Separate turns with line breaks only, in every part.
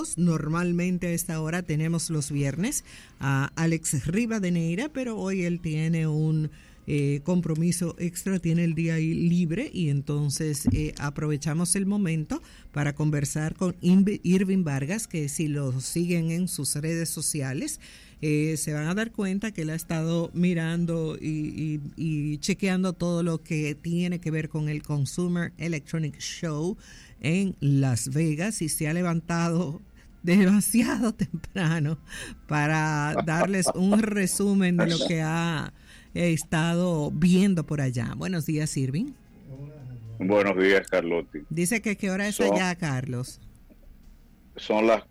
Normalmente a esta hora tenemos los viernes a Alex Rivadeneira, pero hoy él tiene un compromiso extra, tiene el día ahí libre y entonces aprovechamos el momento para conversar con Irving Vargas, que si lo siguen en sus redes sociales se van a dar cuenta que él ha estado mirando y chequeando todo lo que tiene que ver con el Consumer Electronic Show en Las Vegas y se ha levantado demasiado temprano para darles un resumen de lo que ha estado viendo por allá. Buenos días, Irving.
Buenos días, Carlotti.
Dice que ¿qué hora es allá, Carlos?
Son las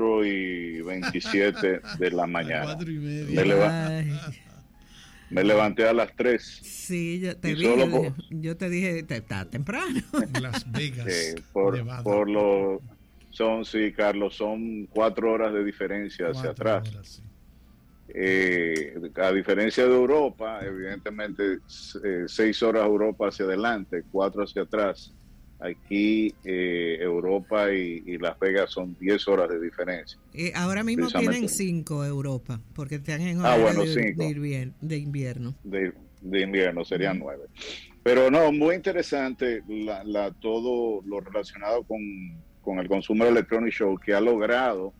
4:27 de la mañana.
4:30.
Me levanté a las 3.
Sí, yo te dije, está temprano.
Las Vegas.
Sí, Carlos, son 4 horas de diferencia hacia atrás.
Horas, sí.
A diferencia de Europa, evidentemente 6 horas Europa hacia adelante, 4 hacia atrás. Aquí Europa y Las Vegas son 10 horas de diferencia.
Ahora mismo tienen 5 Europa, porque están en horario de invierno.
De invierno serían 9. Pero no, muy interesante todo lo relacionado con el Consumer Electronic Show, que ha logrado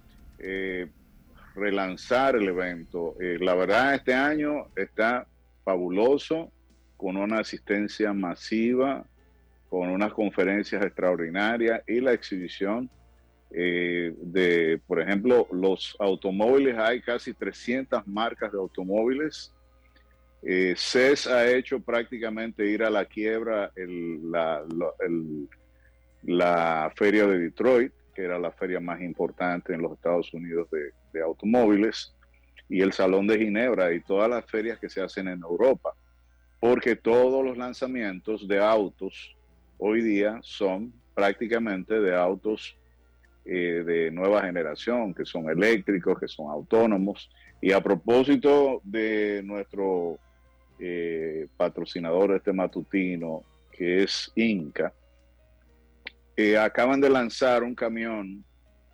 relanzar el evento. La verdad, este año está fabuloso, con una asistencia masiva, con unas conferencias extraordinarias y la exhibición de, por ejemplo, los automóviles. Hay casi 300 marcas de automóviles. CES ha hecho prácticamente ir a la quiebra la feria de Detroit, que era la feria más importante en los Estados Unidos de automóviles, y el Salón de Ginebra y todas las ferias que se hacen en Europa, porque todos los lanzamientos de autos hoy día son prácticamente de autos de nueva generación, que son eléctricos, que son autónomos. Y a propósito de nuestro patrocinador matutino, que es Inca, acaban de lanzar un camión,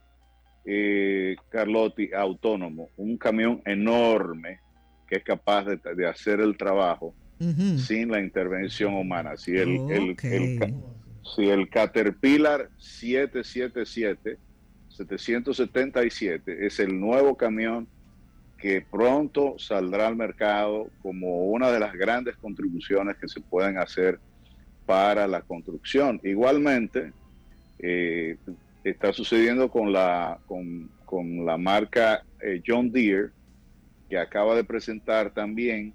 Carlotti, autónomo, un camión enorme que es capaz de hacer el trabajo sin la intervención humana. Si el Caterpillar 777 es el nuevo camión que pronto saldrá al mercado como una de las grandes contribuciones que se pueden hacer para la construcción. Igualmente, está sucediendo con la marca John Deere, que acaba de presentar también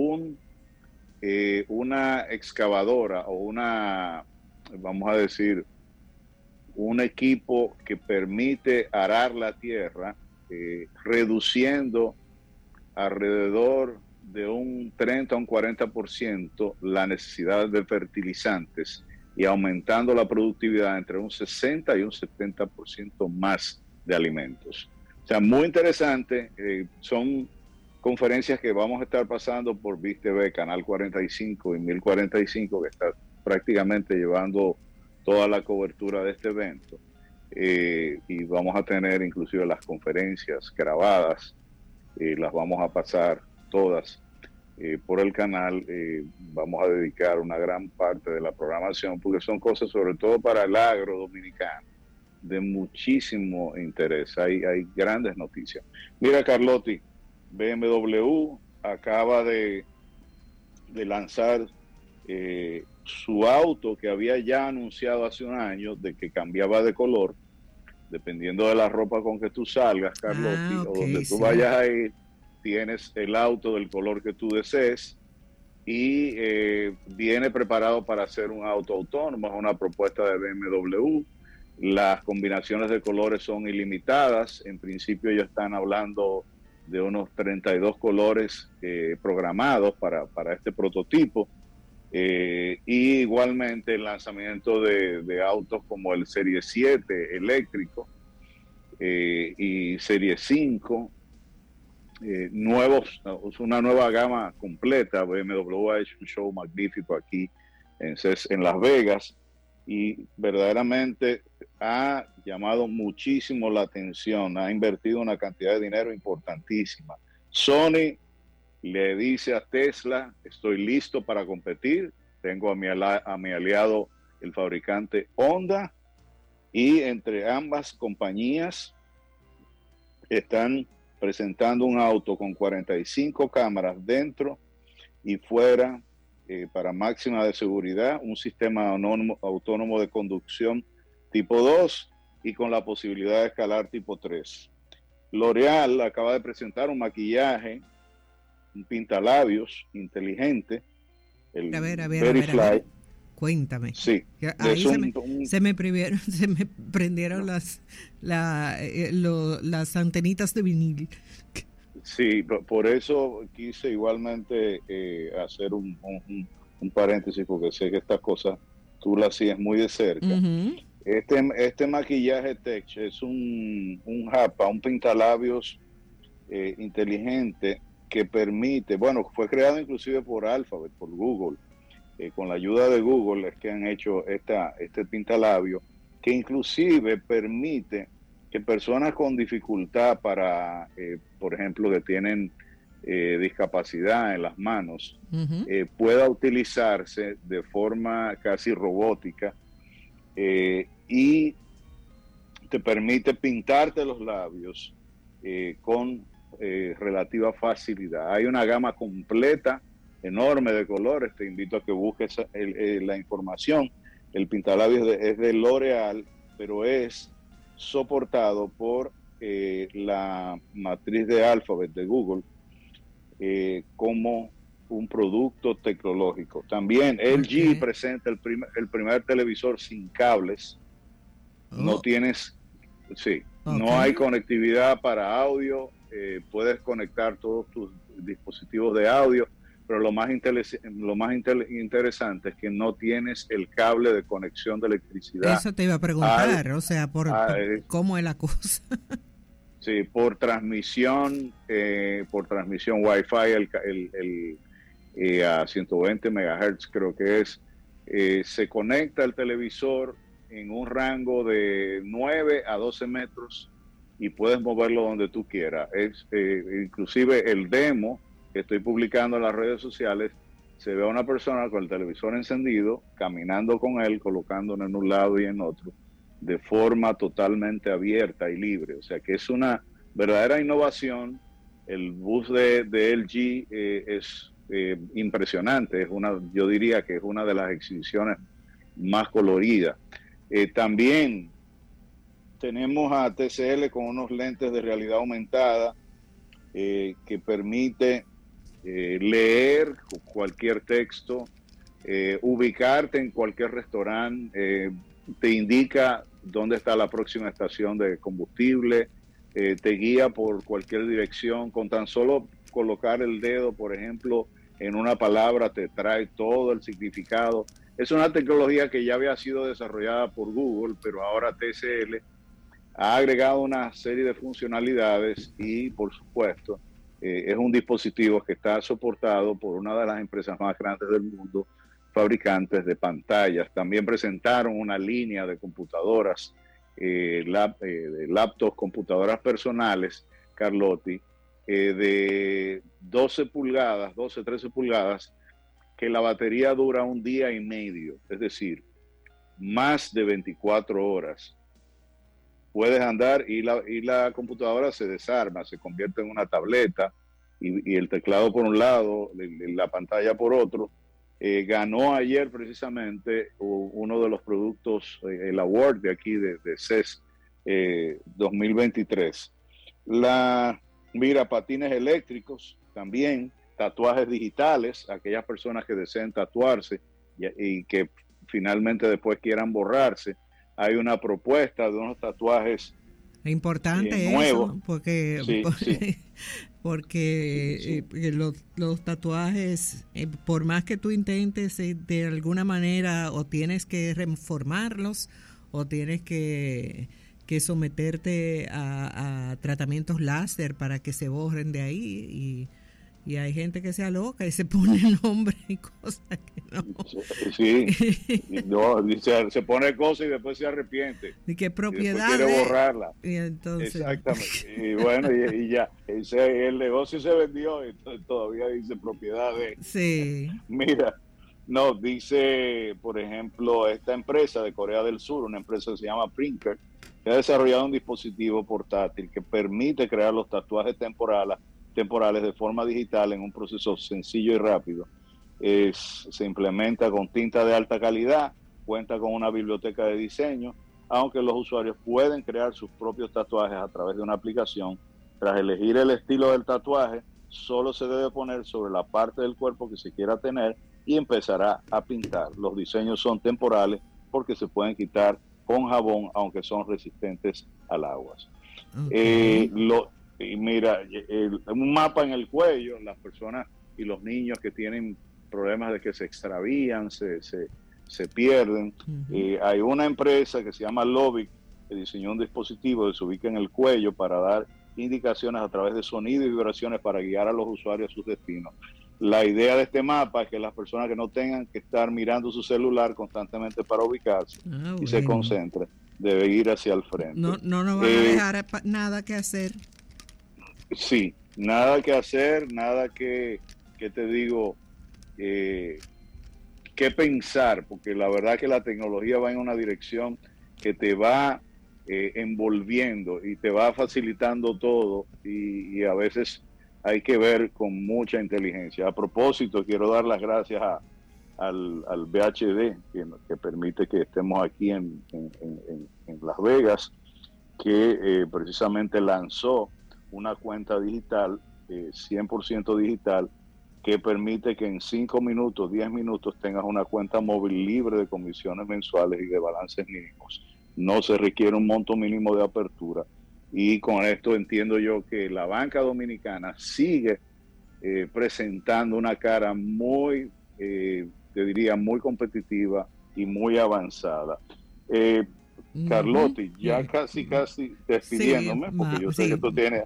una excavadora o vamos a decir, un equipo que permite arar la tierra, reduciendo alrededor de un 30 a un 40% la necesidad de fertilizantes y aumentando la productividad entre un 60 y un 70% más de alimentos. O sea, muy interesante. Son conferencias que vamos a estar pasando por VIX TV, Canal 45 y 1045, que está prácticamente llevando toda la cobertura de este evento. Y vamos a tener inclusive las conferencias grabadas, las vamos a pasar todas por el canal. Vamos a dedicar una gran parte de la programación, porque son cosas sobre todo para el agro dominicano de muchísimo interés. Hay grandes noticias. Mira, Carlotti, BMW acaba de lanzar su auto que había ya anunciado hace un año, de que cambiaba de color dependiendo de la ropa con que tú salgas, Carlotti, o donde tú vayas a ir. Tienes el auto del color que tú desees y viene preparado para ser un auto autónomo. Es una propuesta de BMW. Las combinaciones de colores son ilimitadas. En principio ellos están hablando de unos 32 colores programados para este prototipo. Y igualmente el lanzamiento de autos como el Serie 7 eléctrico y Serie 5 nuevos, una nueva gama completa. BMW ha hecho un show magnífico aquí en Las Vegas y verdaderamente ha llamado muchísimo la atención, ha invertido una cantidad de dinero importantísima. Sony le dice a Tesla, estoy listo para competir, tengo a mi aliado el fabricante Honda, y entre ambas compañías están presentando un auto con 45 cámaras dentro y fuera para máxima de seguridad, un sistema autónomo de conducción tipo 2 y con la posibilidad de escalar tipo 3. L'Oreal acaba de presentar un maquillaje, un pintalabios inteligente, el Verifly.
Cuéntame.
Sí.
Ahí se me prendieron las antenitas de vinil.
Sí, por eso quise igualmente hacer un paréntesis, porque sé que estas cosas tú las sigues muy de cerca. Uh-huh. Este maquillaje Tech es un japa, un pintalabios inteligente que permite, bueno, fue creado inclusive por Alphabet, por Google. Con la ayuda de Google es que han hecho este pintalabio, que inclusive permite que personas con dificultad para, por ejemplo, que tienen discapacidad en las manos, uh-huh, pueda utilizarse de forma casi robótica y te permite pintarte los labios con relativa facilidad. Hay una gama completa enorme de colores, te invito a que busques la información. El pintalabios es de L'Oreal, pero es soportado por la matriz de Alphabet de Google como un producto tecnológico. También LG presenta el primer televisor sin cables. No tienes, no hay conectividad para audio, puedes conectar todos tus dispositivos de audio, pero lo más interesante es que no tienes el cable de conexión de electricidad.
Eso te iba a preguntar, por cómo es la cosa.
Sí, por transmisión Wi-Fi, a 120 MHz creo que es, se conecta el televisor en un rango de 9 a 12 metros y puedes moverlo donde tú quieras. Inclusive el demo que estoy publicando en las redes sociales, se ve a una persona con el televisor encendido, caminando con él, colocándolo en un lado y en otro, de forma totalmente abierta y libre. O sea que es una verdadera innovación. El bus de LG es impresionante, yo diría que es una de las exhibiciones más coloridas. También tenemos a TCL con unos lentes de realidad aumentada que permite leer cualquier texto, ubicarte en cualquier restaurante, te indica dónde está la próxima estación de combustible, te guía por cualquier dirección. Con tan solo colocar el dedo, por ejemplo, en una palabra, te trae todo el significado. Es una tecnología que ya había sido desarrollada por Google, pero ahora TCL ha agregado una serie de funcionalidades y, por supuesto, es un dispositivo que está soportado por una de las empresas más grandes del mundo, fabricantes de pantallas. También presentaron una línea de computadoras, de laptops, computadoras personales, Carlotti, de 12 pulgadas, 12, 13 pulgadas, que la batería dura un día y medio, es decir, más de 24 horas. Puedes andar y la computadora se desarma, se convierte en una tableta y el teclado por un lado, la pantalla por otro. Ganó ayer precisamente uno de los productos, el award de aquí de CES 2023. Mira, patines eléctricos también, tatuajes digitales, aquellas personas que deseen tatuarse y que finalmente después quieran borrarse. Hay una propuesta de unos tatuajes
importante
nuevos.
Eso, porque los tatuajes, por más que tú intentes de alguna manera, o tienes que reformarlos, o tienes que someterte a tratamientos láser para que se borren de ahí, Y hay gente que se aloca y se pone nombre y cosas que no.
Sí, no, se pone cosas y después se arrepiente.
¿Y qué propiedad?
Y quiere borrarla.
Y entonces...
Exactamente. Y bueno, y ya. El negocio se vendió y todavía dice propiedad de...
Sí.
Mira, no, dice, por ejemplo, esta empresa de Corea del Sur, una empresa que se llama Prinker, que ha desarrollado un dispositivo portátil que permite crear los tatuajes temporales de forma digital en un proceso sencillo y rápido. Se implementa con tinta de alta calidad, cuenta con una biblioteca de diseño, aunque los usuarios pueden crear sus propios tatuajes a través de una aplicación. Tras elegir el estilo del tatuaje, solo se debe poner sobre la parte del cuerpo que se quiera tener y empezará a pintar. Los diseños son temporales porque se pueden quitar con jabón, aunque son resistentes al agua. Okay. Y mira, un mapa en el cuello, las personas y los niños que tienen problemas de que se extravían, se pierden. Hay una empresa que se llama Lovic, que diseñó un dispositivo que se ubica en el cuello para dar indicaciones a través de sonido y vibraciones para guiar a los usuarios a sus destinos. La idea de este mapa es que las personas que no tengan que estar mirando su celular constantemente para ubicarse y se concentren, debe ir hacia el frente.
No van a dejar nada que hacer.
Sí, nada que hacer, nada que te digo, que pensar, porque la verdad que la tecnología va en una dirección que te va envolviendo y te va facilitando todo y a veces hay que ver con mucha inteligencia. A propósito, quiero dar las gracias al VHD que permite que estemos aquí en Las Vegas, que precisamente lanzó una cuenta digital, 100% digital, que permite que en 5 minutos, 10 minutos tengas una cuenta móvil libre de comisiones mensuales y de balances mínimos. No se requiere un monto mínimo de apertura. Y con esto entiendo yo que la banca dominicana sigue presentando una cara muy, te diría, muy competitiva y muy avanzada. Carlotti, ya casi despidiéndome, sí, porque yo sé que tú tienes,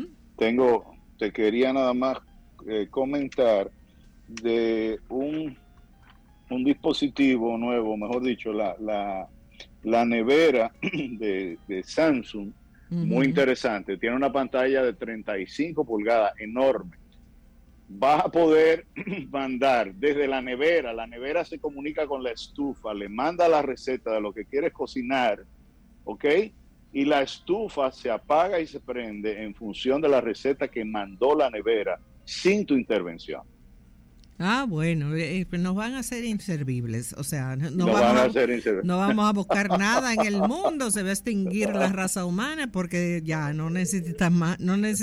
te quería nada más comentar de un dispositivo nuevo, mejor dicho, la nevera de Samsung, muy interesante, tiene una pantalla de 35 pulgadas, enorme. Vas a poder mandar desde la nevera se comunica con la estufa, le manda la receta de lo que quieres cocinar, ¿ok? Y la estufa se apaga y se prende en función de la receta que mandó la nevera sin tu intervención.
Ah, bueno, nos van a hacer inservibles, o sea, no vamos a buscar nada en el mundo, se va a extinguir la raza humana porque ya no necesitas más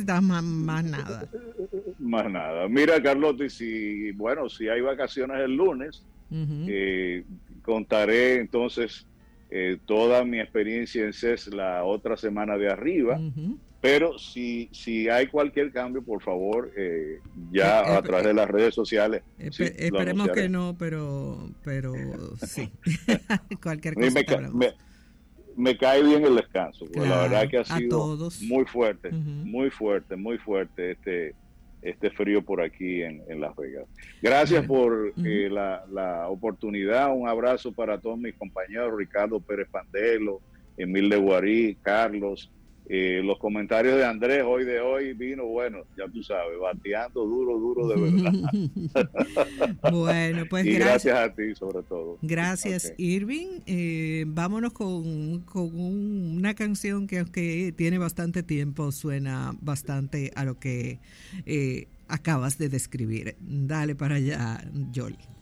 nada.
Más nada. Mira, Carlotti, si hay vacaciones el lunes, contaré entonces toda mi experiencia en CES la otra semana de arriba. Pero si hay cualquier cambio, por favor, a través de las redes sociales.
Esperemos que no, pero sí. Cualquier cosa.
Me cae bien el descanso, porque
claro,
la verdad que ha sido
todos.
Muy fuerte este frío por aquí en Las Vegas. Gracias por la oportunidad. Un abrazo para todos mis compañeros, Ricardo Pérez Pandelo, Emil de Guarí, Carlos. Los comentarios de Andrés hoy vino, bueno, ya tú sabes, bateando duro de verdad.
Bueno, pues
y gracias a ti sobre todo.
Gracias, Irving. Vámonos con una canción que aunque tiene bastante tiempo, suena bastante a lo que acabas de describir. Dale para allá, Yoli.